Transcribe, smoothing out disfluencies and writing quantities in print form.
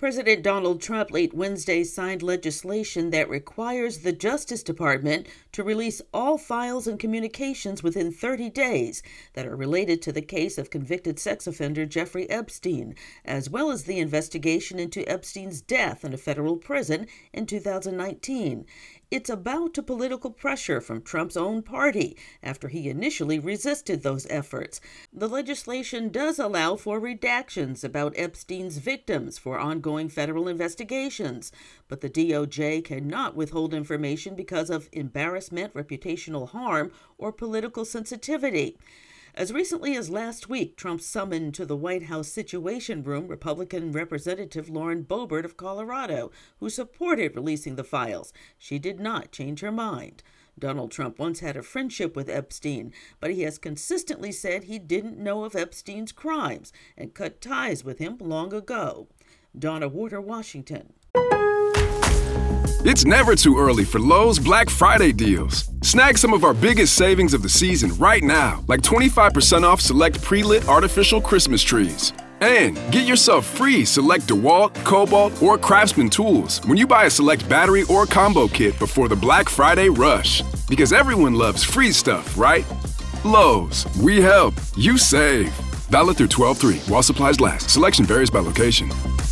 President Donald Trump late Wednesday signed legislation that requires the Justice Department to release all files and communications within 30 days that are related to the case of convicted sex offender Jeffrey Epstein, as well as the investigation into Epstein's death in a federal prison in 2019. It's a bow to political pressure from Trump's own party after he initially resisted those efforts. The legislation does allow for redactions about Epstein's victims for ongoing federal investigations, but the DOJ cannot withhold information because of embarrassment, reputational harm, or political sensitivity. As recently as last week, Trump summoned to the White House Situation Room Republican Representative Lauren Boebert of Colorado, who supported releasing the files. She did not change her mind. Donald Trump once had a friendship with Epstein, but he has consistently said he didn't know of Epstein's crimes and cut ties with him long ago. Donna Warder, Washington. It's never too early for Lowe's Black Friday deals. Snag some of our biggest savings of the season right now, like 25% off select pre-lit artificial Christmas trees. And get yourself free select DeWalt, Cobalt, or Craftsman tools when you buy a select battery or combo kit before the Black Friday rush. Because everyone loves free stuff, right? Lowe's, we help, you save. Valid through 12/3 while supplies last. Selection varies by location.